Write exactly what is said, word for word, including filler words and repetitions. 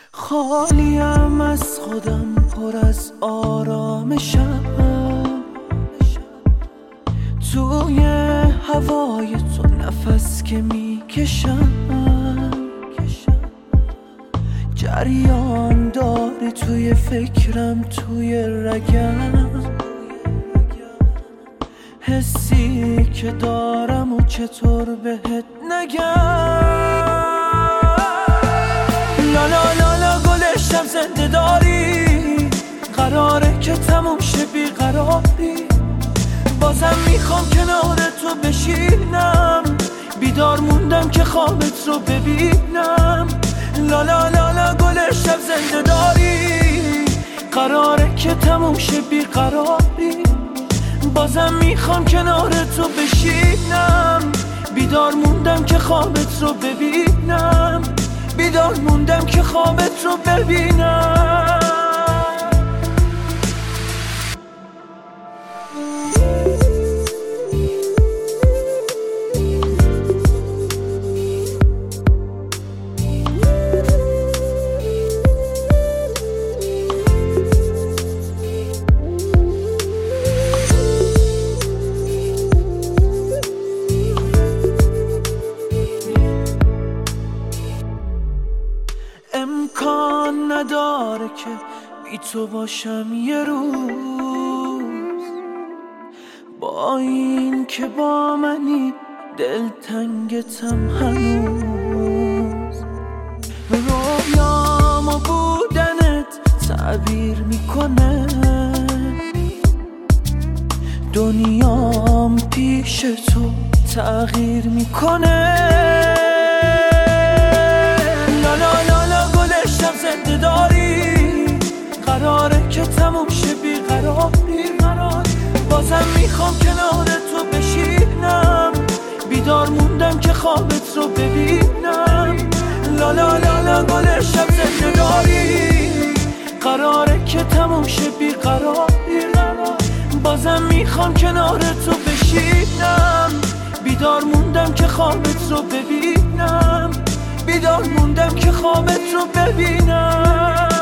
خالیم از خودم، پر از آرامشم، توی هوای تو نفس که میکشم، جریان داری توی فکرم، توی رگم، حسی که دارم و چطور بهت نگم. لالا لالا گلشم زنده داری، قراره که تموم شه بیقراری، بازم میخوام کنار تو بشینم، بیدار موندم که خوابت رو ببینم. لالا لالا گلشم زنده داری، قراره که تموم شه بیقراری، بازم میخوام کنار تو بشینم، بیدار موندم که خوابت رو ببینم، بیدار موندم که خوابت رو ببینم. امکان نداره که بی تو باشم یه روز، با این که با منی دلتنگتم هنوز، رویام و بودنت تعبیر میکنه، دنیام پیش تو تغییر میکنه. زنده داری، قراره که تموم شه بیقراری، بازم میخوام کنار تو بشینم، بیدار موندم که خوابت رو ببینم. لالا لالا گلشم زنده داری، قراره که تموم شه بیقراری، بازم میخوام کنار تو بشینم، بیدار موندم که خوابت رو ببینم، بیدار موندم که خوابت رو ببینم.